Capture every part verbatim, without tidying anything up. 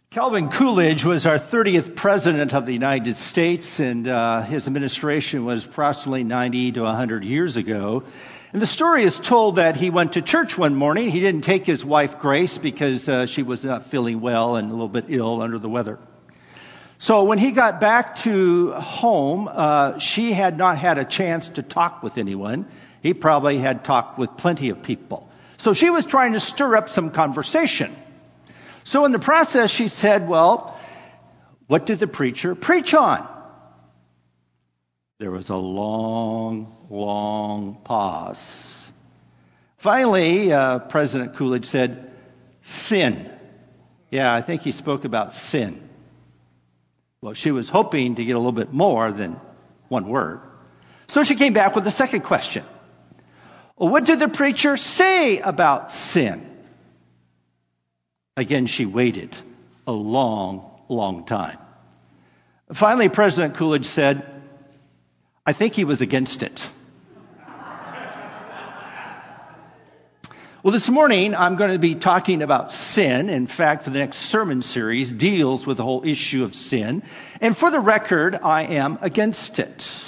Calvin Coolidge was our thirtieth president of the United States, and uh, his administration was approximately ninety to one hundred years ago. And the story is told that he went to church one morning. He didn't take his wife Grace because uh, she was not feeling well and a little bit ill under the weather. So when he got back to home, uh, she had not had a chance to talk with anyone. He probably had talked with plenty of people. So she was trying to stir up some conversation. So in the process, she said, well, what did the preacher preach on? There was a long, long pause. Finally, uh, President Coolidge said, sin. Yeah, I think he spoke about sin. Well, she was hoping to get a little bit more than one word. So she came back with the second question. Well, what did the preacher say about sin? Again, she waited a long, long time. Finally, President Coolidge said, I think he was against it. Well, this morning, I'm going to be talking about sin. In fact, for the next sermon series deals with the whole issue of sin. And for the record, I am against it.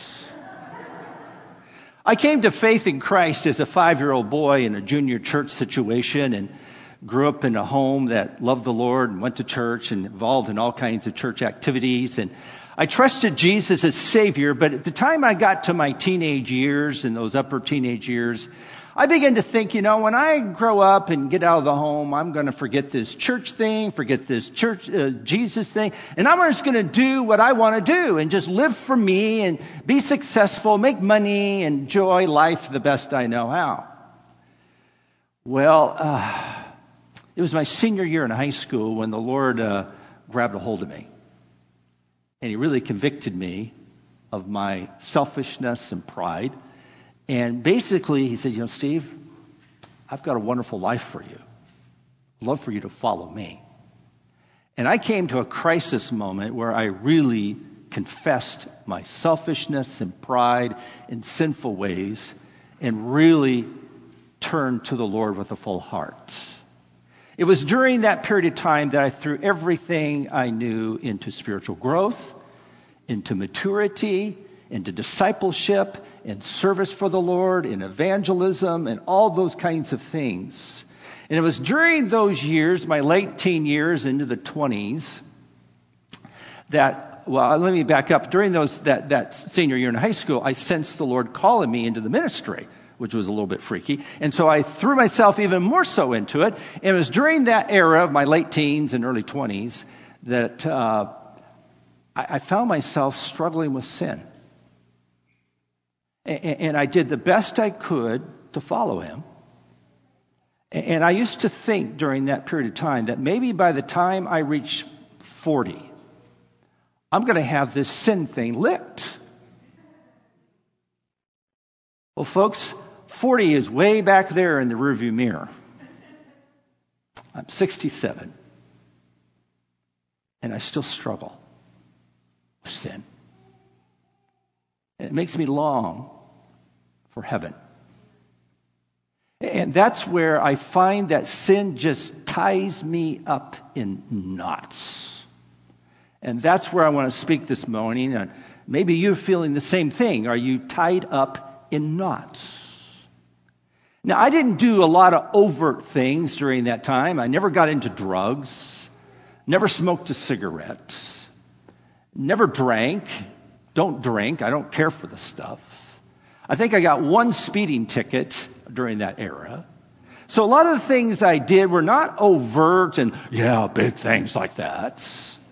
I came to faith in Christ as a five-year-old boy in a junior church situation and grew up in a home that loved the Lord and went to church and involved in all kinds of church activities. And I trusted Jesus as Savior, but at the time I got to my teenage years and those upper teenage years, I began to think, you know, when I grow up and get out of the home, I'm going to forget this church thing, forget this church uh, Jesus thing, and I'm just going to do what I want to do and just live for me and be successful, make money, enjoy life the best I know how. Well, uh, it was my senior year in high school when the Lord uh, grabbed a hold of me. And he really convicted me of my selfishness and pride. And basically, he said, you know, Steve, I've got a wonderful life for you. I'd love for you to follow me. And I came to a crisis moment where I really confessed my selfishness and pride and sinful ways and really turned to the Lord with a full heart. It was during that period of time that I threw everything I knew into spiritual growth, into maturity, into discipleship, and service for the Lord, in evangelism, and all those kinds of things. And it was during those years, my late teen years into the twenties, that, well, let me back up. During those that, that senior year in high school, I sensed the Lord calling me into the ministry, which was a little bit freaky. And so I threw myself even more so into it. And it was during that era of my late teens and early twenties that uh, I, I found myself struggling with sin. And, and I did the best I could to follow him. And I used to think during that period of time that maybe by the time I reach forty, I'm going to have this sin thing licked. Well, folks, forty is way back there in the rearview mirror. I'm sixty-seven. And I still struggle with sin. And it makes me long for heaven. And that's where I find that sin just ties me up in knots. And that's where I want to speak this morning. And maybe you're feeling the same thing. Are you tied up in knots? Now, I didn't do a lot of overt things during that time. I never got into drugs, never smoked a cigarette, never drank, don't drink. I don't care for the stuff. I think I got one speeding ticket during that era. So a lot of the things I did were not overt and, yeah, big things like that.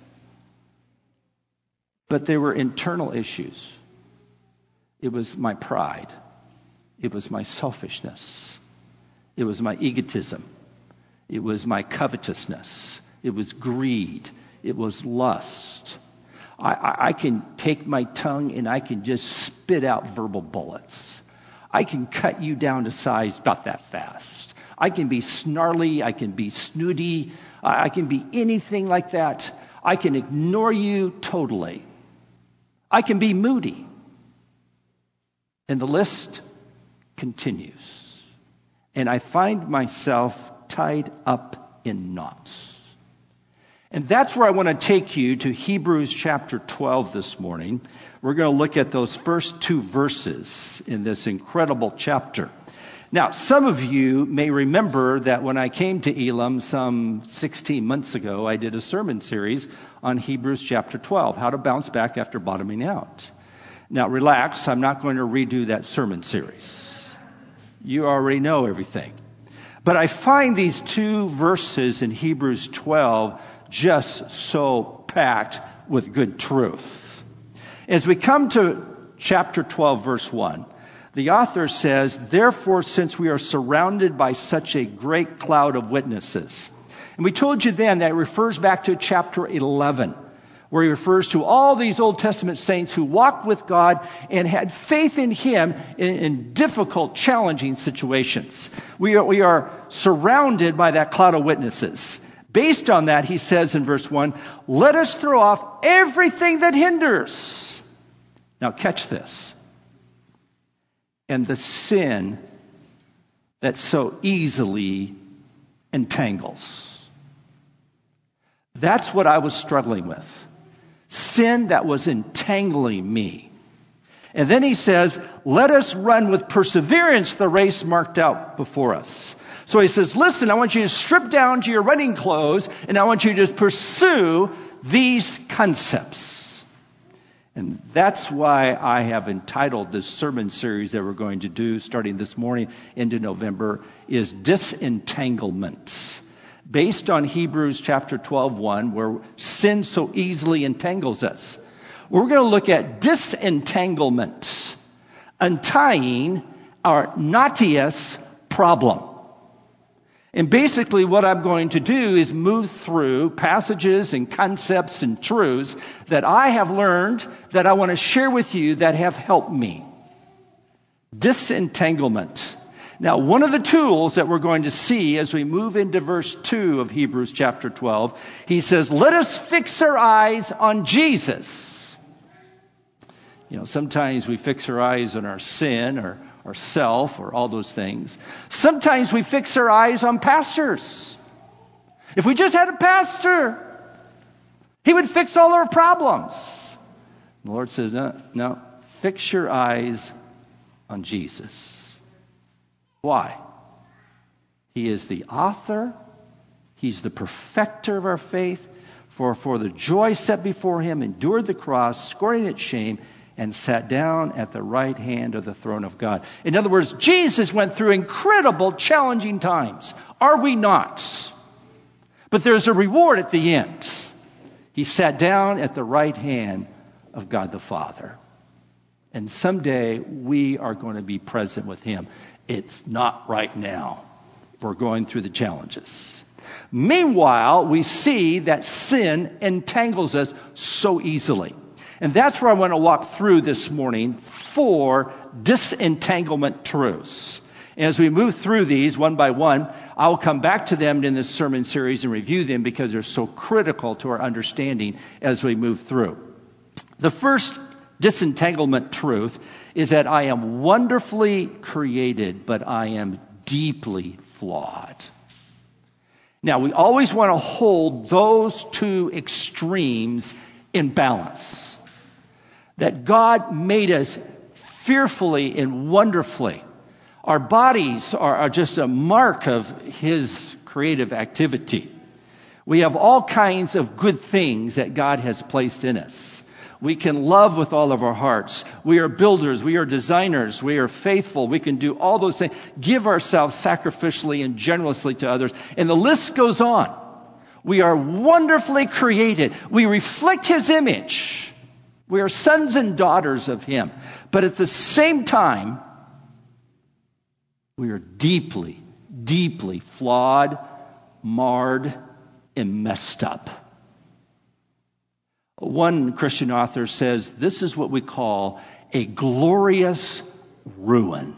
But they were internal issues. It was my pride. It was my selfishness. It was my egotism. It was my covetousness. It was greed. It was lust. I, I, I can take my tongue and I can just spit out verbal bullets. I can cut you down to size about that fast. I can be snarly. I can be snooty. I, I can be anything like that. I can ignore you totally. I can be moody. And the list continues. And I find myself tied up in knots. And that's where I want to take you to Hebrews chapter twelve this morning. We're going to look at those first two verses in this incredible chapter. Now, some of you may remember that when I came to Elam some sixteen months ago, I did a sermon series on Hebrews chapter twelve, how to bounce back after bottoming out. Now, relax, I'm not going to redo that sermon series. You already know everything. But I find these two verses in Hebrews twelve just so packed with good truth. As we come to chapter twelve, verse one, the author says, "Therefore, since we are surrounded by such a great cloud of witnesses." And we told you then that it refers back to chapter eleven, where he refers to all these Old Testament saints who walked with God and had faith in Him in, in difficult, challenging situations. We are, we are surrounded by that cloud of witnesses. Based on that, he says in verse one, "Let us throw off everything that hinders." Now catch this. "And the sin that so easily entangles." That's what I was struggling with. Sin that was entangling me. And then he says, "Let us run with perseverance the race marked out before us." So he says, listen, I want you to strip down to your running clothes, and I want you to pursue these concepts. And that's why I have entitled this sermon series that we're going to do starting this morning into November is Disentanglement. Based on Hebrews chapter twelve, one, where sin so easily entangles us. We're going to look at disentanglement, untying our knottiest problem. And basically what I'm going to do is move through passages and concepts and truths that I have learned that I want to share with you that have helped me. Disentanglement. Now, one of the tools that we're going to see as we move into verse two of Hebrews chapter twelve, he says, "Let us fix our eyes on Jesus." You know, sometimes we fix our eyes on our sin or ourself or all those things. Sometimes we fix our eyes on pastors. If we just had a pastor, he would fix all our problems. The Lord says, no, no, fix your eyes on Jesus. Why? He is the author. He's the perfecter of our faith. For for the joy set before him, endured the cross, scorning its shame, and sat down at the right hand of the throne of God. In other words, Jesus went through incredible, challenging times. Are we not? But there's a reward at the end. He sat down at the right hand of God the Father. And someday we are going to be present with him. It's not right now. We're going through the challenges. Meanwhile, we see that sin entangles us so easily. And that's where I want to walk through this morning four disentanglement truths. And as we move through these one by one, I'll come back to them in this sermon series and review them because they're so critical to our understanding as we move through. The first disentanglement truth is that I am wonderfully created, but I am deeply flawed. Now, we always want to hold those two extremes in balance. That God made us fearfully and wonderfully. Our bodies are, are just a mark of his creative activity. We have all kinds of good things that God has placed in us. We can love with all of our hearts. We are builders. We are designers. We are faithful. We can do all those things. Give ourselves sacrificially and generously to others. And the list goes on. We are wonderfully created. We reflect his image. We are sons and daughters of him. But at the same time, we are deeply, deeply flawed, marred, and messed up. One Christian author says this is what we call a glorious ruin.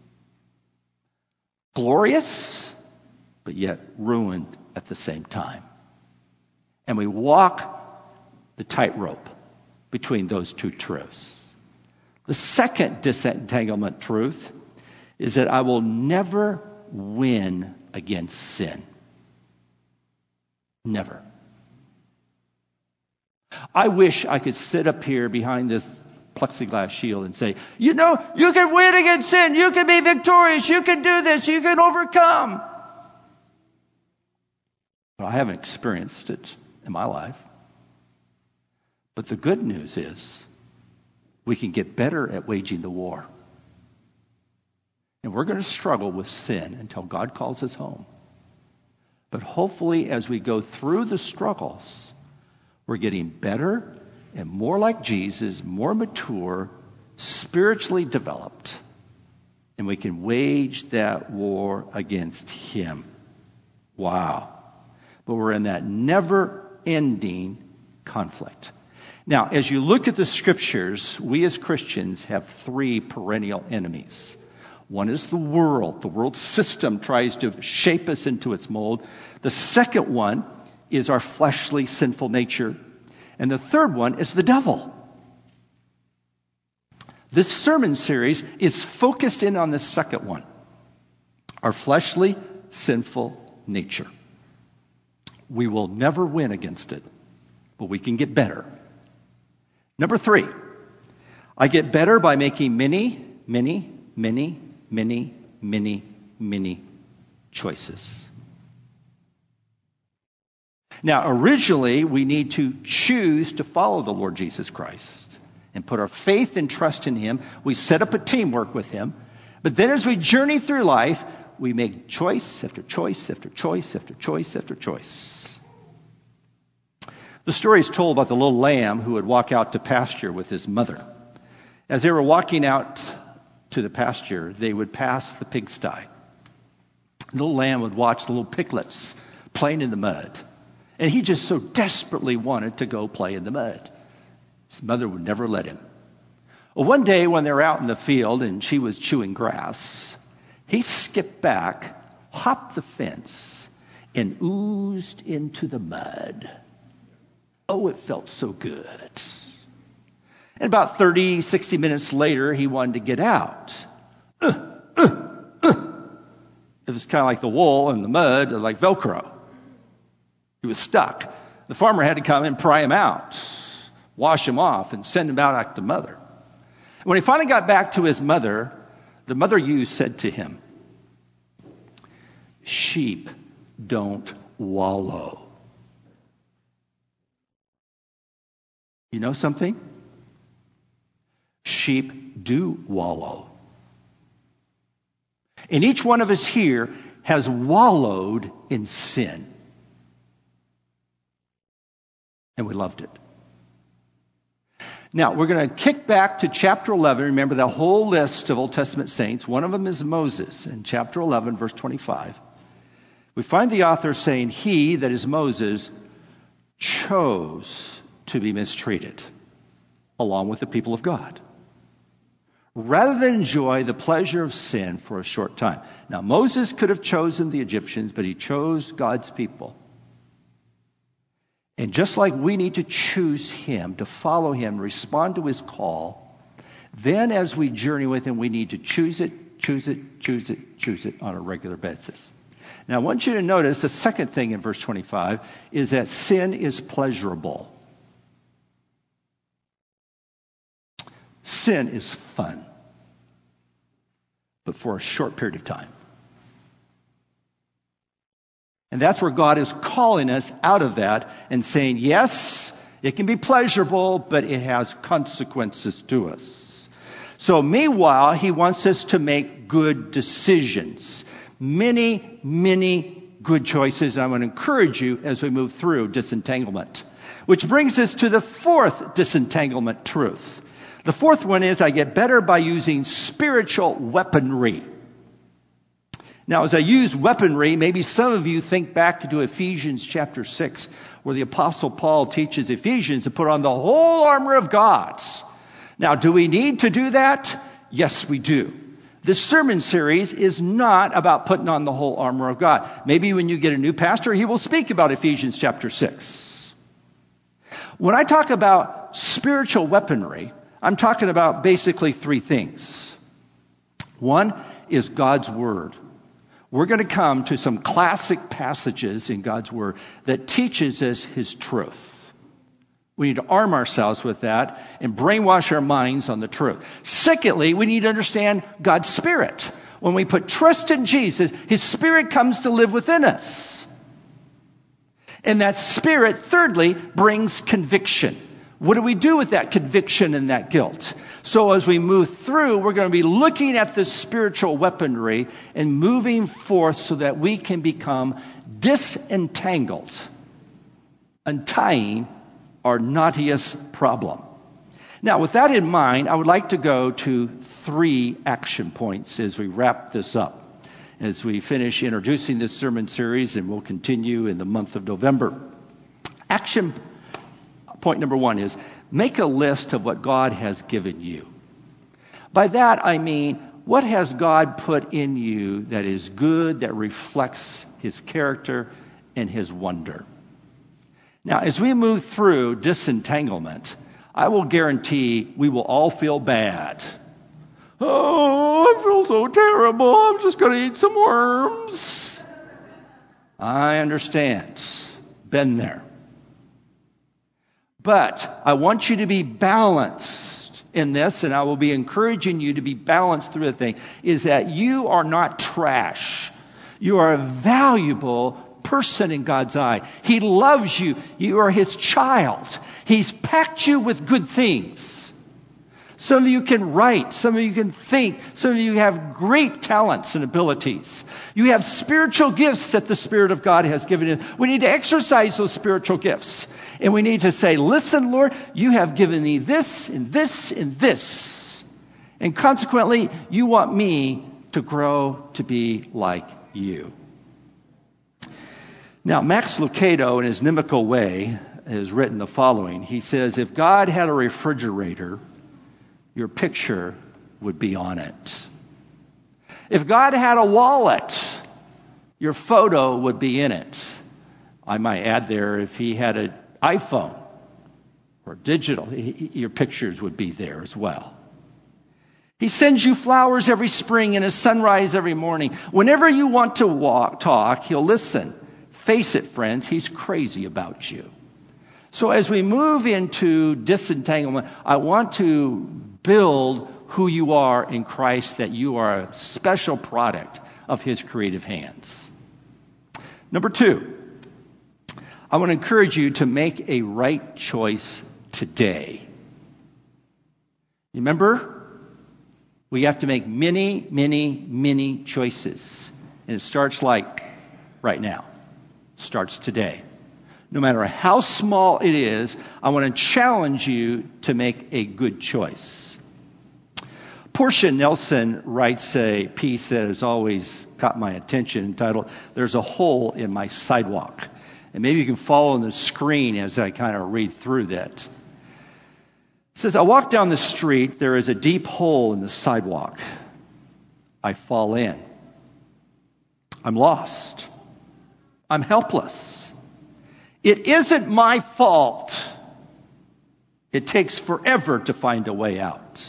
Glorious, but yet ruined at the same time. And we walk the tightrope between those two truths. The second disentanglement truth is that I will never win against sin. Never. I wish I could sit up here behind this plexiglass shield and say, you know, you can win against sin. You can be victorious. You can do this. You can overcome. But I haven't experienced it in my life. But the good news is we can get better at waging the war. And we're going to struggle with sin until God calls us home. But hopefully as we go through the struggles, we're getting better and more like Jesus, more mature, spiritually developed. And we can wage that war against him. Wow. But we're in that never-ending conflict. Now, as you look at the scriptures, we as Christians have three perennial enemies. One is the world. The world system tries to shape us into its mold. The second one is our fleshly, sinful nature. And the third one is the devil. This sermon series is focused in on the second one, our fleshly, sinful nature. We will never win against it, but we can get better. Number three, I get better by making many, many, many, many, many, many choices. Now, originally, we need to choose to follow the Lord Jesus Christ and put our faith and trust in him. We set up a teamwork with him. But then as we journey through life, we make choice after choice after choice after choice after choice. The story is told about the little lamb who would walk out to pasture with his mother. As they were walking out to the pasture, they would pass the pigsty. The little lamb would watch the little piglets playing in the mud. And he just so desperately wanted to go play in the mud. His mother would never let him. Well, one day when they were out in the field and she was chewing grass, he skipped back, hopped the fence, and oozed into the mud. Oh, it felt so good. And about thirty, sixty minutes later, he wanted to get out. Uh, uh, uh. It was kind of like the wool and the mud, like Velcro. He was stuck. The farmer had to come and pry him out, wash him off, and send him out to mother. When he finally got back to his mother, the mother ewe said to him, "Sheep don't wallow." You know something? Sheep do wallow. And each one of us here has wallowed in sin. And we loved it. Now, we're going to kick back to chapter eleven. Remember that whole list of Old Testament saints. One of them is Moses. In chapter eleven, verse twenty-five, we find the author saying, he, that is Moses, chose to be mistreated along with the people of God, rather than enjoy the pleasure of sin for a short time. Now, Moses could have chosen the Egyptians, but he chose God's people. And just like we need to choose him, to follow him, respond to his call, then as we journey with him, we need to choose it, choose it, choose it, choose it on a regular basis. Now, I want you to notice the second thing in verse twenty-five is that sin is pleasurable. Sin is fun, but for a short period of time. And that's where God is calling us out of that and saying, yes, it can be pleasurable, but it has consequences to us. So meanwhile, he wants us to make good decisions. Many, many good choices. And I want to encourage you as we move through disentanglement. Which brings us to the fourth disentanglement truth. The fourth one is I get better by using spiritual weaponry. Now, as I use weaponry, maybe some of you think back to Ephesians chapter six, where the Apostle Paul teaches Ephesians to put on the whole armor of God. Now, do we need to do that? Yes, we do. This sermon series is not about putting on the whole armor of God. Maybe when you get a new pastor, he will speak about Ephesians chapter six. When I talk about spiritual weaponry, I'm talking about basically three things. One is God's Word. We're going to come to some classic passages in God's Word that teaches us His truth. We need to arm ourselves with that and brainwash our minds on the truth. Secondly, we need to understand God's Spirit. When we put trust in Jesus, His Spirit comes to live within us. And that Spirit, thirdly, brings conviction. What do we do with that conviction and that guilt? So as we move through, we're going to be looking at this spiritual weaponry and moving forth so that we can become disentangled, untying our knottiest problem. Now, with that in mind, I would like to go to three action points as we wrap this up, as we finish introducing this sermon series, and we'll continue in the month of November. Action point number one is make a list of what God has given you. By that, I mean, what has God put in you that is good, that reflects His character and His wonder? Now, as we move through disentanglement, I will guarantee we will all feel bad. Oh, I feel so terrible. I'm just going to eat some worms. I understand. Been there. But I want you to be balanced in this, and I will be encouraging you to be balanced through the thing, is that you are not trash. You are a valuable person in God's eye. He loves you. You are His child. He's packed you with good things. Some of you can write. Some of you can think. Some of you have great talents and abilities. You have spiritual gifts that the Spirit of God has given you. We need to exercise those spiritual gifts. And we need to say, listen, Lord, you have given me this and this and this. And consequently, you want me to grow to be like you. Now, Max Lucado, in his Inimical Way, has written the following. He says, if God had a refrigerator, your picture would be on it. If God had a wallet, your photo would be in it. I might add there, if He had an iPhone or digital, your pictures would be there as well. He sends you flowers every spring and a sunrise every morning. Whenever you want to walk, talk, He'll listen. Face it, friends, He's crazy about you. So as we move into disentanglement, I want to build who you are in Christ, that you are a special product of His creative hands. Number two, I want to encourage you to make a right choice today. Remember, we have to make many, many, many choices. And it starts like right now. It starts today. No matter how small it is, I want to challenge you to make a good choice. Portia Nelson writes a piece that has always caught my attention entitled, There's a Hole in My Sidewalk. And maybe you can follow on the screen as I kind of read through that. It says, I walk down the street, there is a deep hole in the sidewalk. I fall in. I'm lost. I'm helpless. It isn't my fault. It takes forever to find a way out.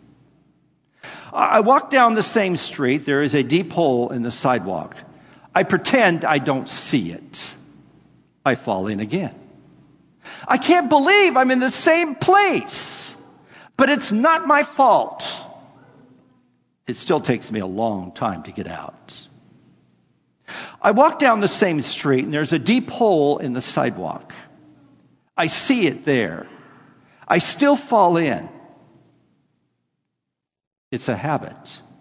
I walk down the same street. There is a deep hole in the sidewalk. I pretend I don't see it. I fall in again. I can't believe I'm in the same place, but it's not my fault. It still takes me a long time to get out. I walk down the same street and there's a deep hole in the sidewalk. I see it there. I still fall in. It's a habit.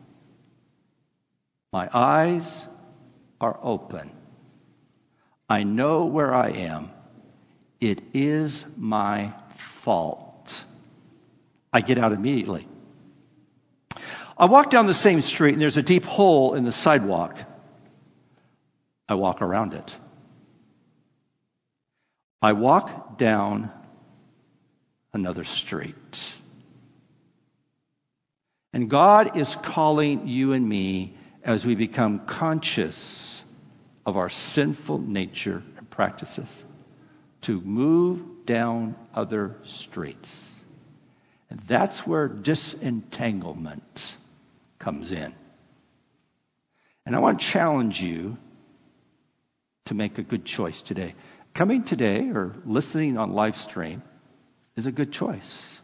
My eyes are open. I know where I am. It is my fault. I get out immediately. I walk down the same street and there's a deep hole in the sidewalk. I walk around it. I walk down another street. And God is calling you and me as we become conscious of our sinful nature and practices to move down other streets. And that's where disentanglement comes in. And I want to challenge you to make a good choice today. Coming today or listening on live stream, is a good choice.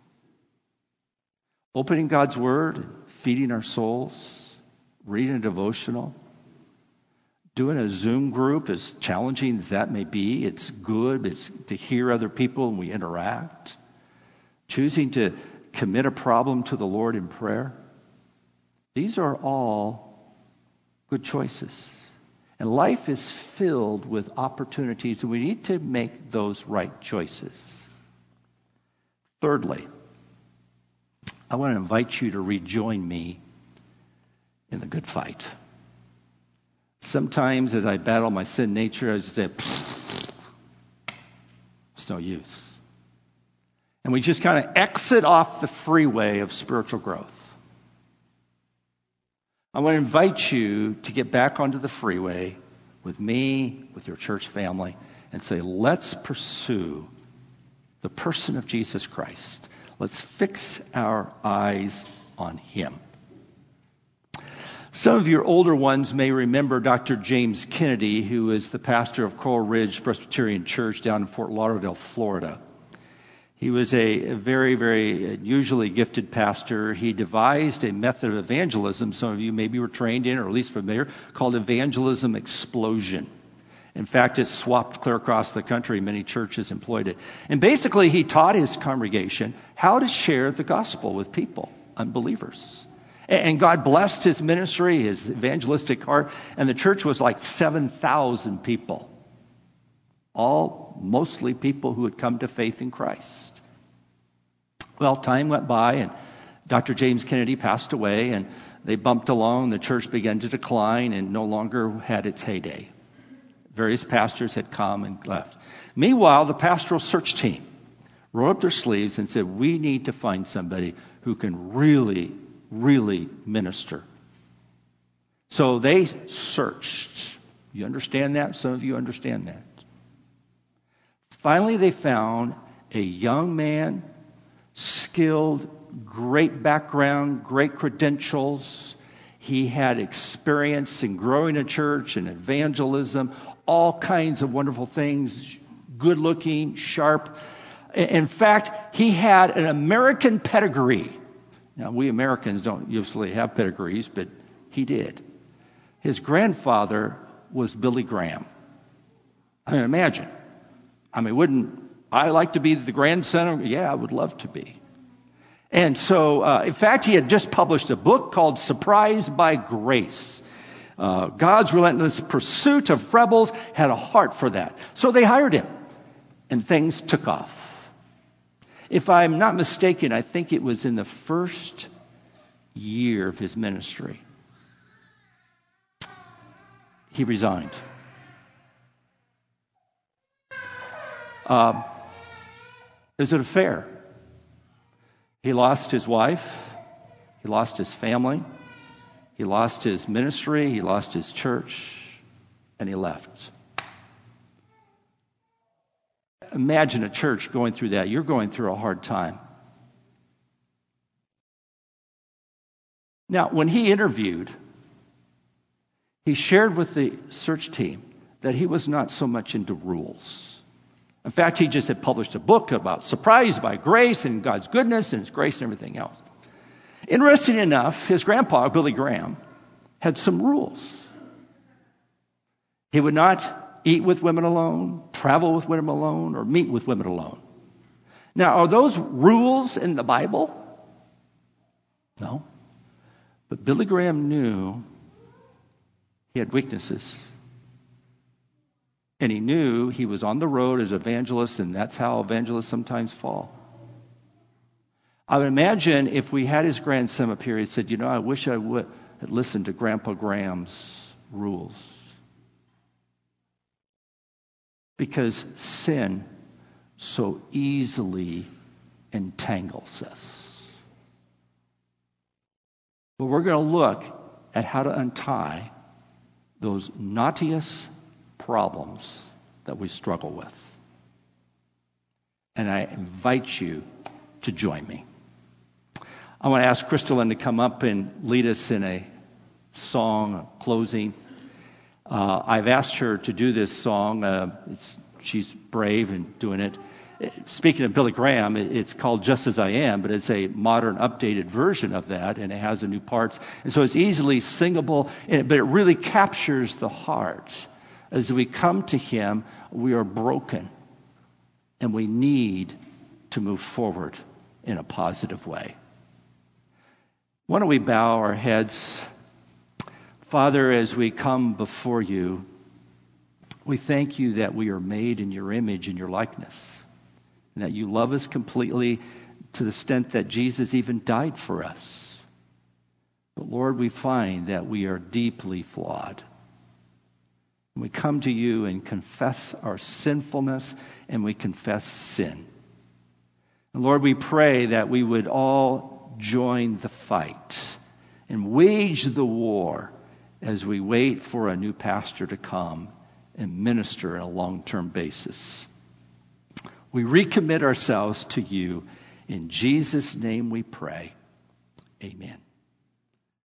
Opening God's Word, feeding our souls, reading a devotional, doing a Zoom group, as challenging as that may be, it's good. It's to hear other people and we interact. Choosing to commit a problem to the Lord in prayer. These are all good choices. And life is filled with opportunities, and we need to make those right choices. Thirdly, I want to invite you to rejoin me in the good fight. Sometimes as I battle my sin nature, I just say, it's no use. And we just kind of exit off the freeway of spiritual growth. I want to invite you to get back onto the freeway with me, with your church family, and say, let's pursue the person of Jesus Christ. Let's fix our eyes on him. Some of your older ones may remember Doctor James Kennedy, who is the pastor of Coral Ridge Presbyterian Church down in Fort Lauderdale, Florida. He was a very, very unusually gifted pastor. He devised a method of evangelism, some of you maybe were trained in or at least familiar, called evangelism explosion. In fact, it's swapped clear across the country. Many churches employed it. And basically, he taught his congregation how to share the gospel with people, unbelievers. And God blessed his ministry, his evangelistic heart, and the church was like seven thousand people. All mostly people who had come to faith in Christ. Well, time went by and Doctor James Kennedy passed away and they bumped along. The church began to decline and no longer had its heyday. Various pastors had come and left. Meanwhile, the pastoral search team rolled up their sleeves and said, we need to find somebody who can really, really minister. So they searched. You understand that? Some of you understand that. Finally, they found a young man, skilled, great background, great credentials. He had experience in growing a church and evangelism, all kinds of wonderful things, good looking, sharp. In fact, he had an American pedigree. Now, we Americans don't usually have pedigrees, but he did. His grandfather was Billy Graham. I mean, imagine. I mean, wouldn't I like to be the grandson of? Yeah, I would love to be. And so, uh, in fact, he had just published a book called Surprised by Grace. Uh, God's relentless pursuit of rebels, had a heart for that. So they hired him, and things took off. If I'm not mistaken, I think it was in the first year of his ministry, he resigned. Uh, it was an affair. He lost his wife. He lost his family. He lost his ministry. He lost his church. And he left. Imagine a church going through that. You're going through a hard time. Now, when he interviewed, he shared with the search team that he was not so much into rules. In fact, he just had published a book about Surprised by Grace and God's goodness and his grace and everything else. Interesting enough, his grandpa, Billy Graham, had some rules. He would not eat with women alone, travel with women alone, or meet with women alone. Now, are those rules in the Bible? No. But Billy Graham knew he had weaknesses. And he knew he was on the road as evangelist, and that's how evangelists sometimes fall. I would imagine if we had his grandson up here, he said, you know, I wish I would have listened to Grandpa Graham's rules. Because sin so easily entangles us. But we're going to look at how to untie those knottiest problems that we struggle with. And I invite you to join me. I want to ask Crystalline to come up and lead us in a song, a closing. Uh, I've asked her to do this song. Uh, it's, she's brave in doing it. speaking of Billy Graham, it's called Just As I Am, but it's a modern, updated version of that, and it has a new parts. And so it's easily singable, but it really captures the heart. As we come to him, we are broken, and we need to move forward in a positive way. Why don't we bow our heads? Father, as we come before you, we thank you that we are made in your image and your likeness, and that you love us completely to the extent that Jesus even died for us. But Lord, we find that we are deeply flawed. We come to you and confess our sinfulness, and we confess sin. And Lord, we pray that we would all join the fight and wage the war as we wait for a new pastor to come and minister on a long-term basis. We recommit ourselves to you. In Jesus' name we pray. Amen.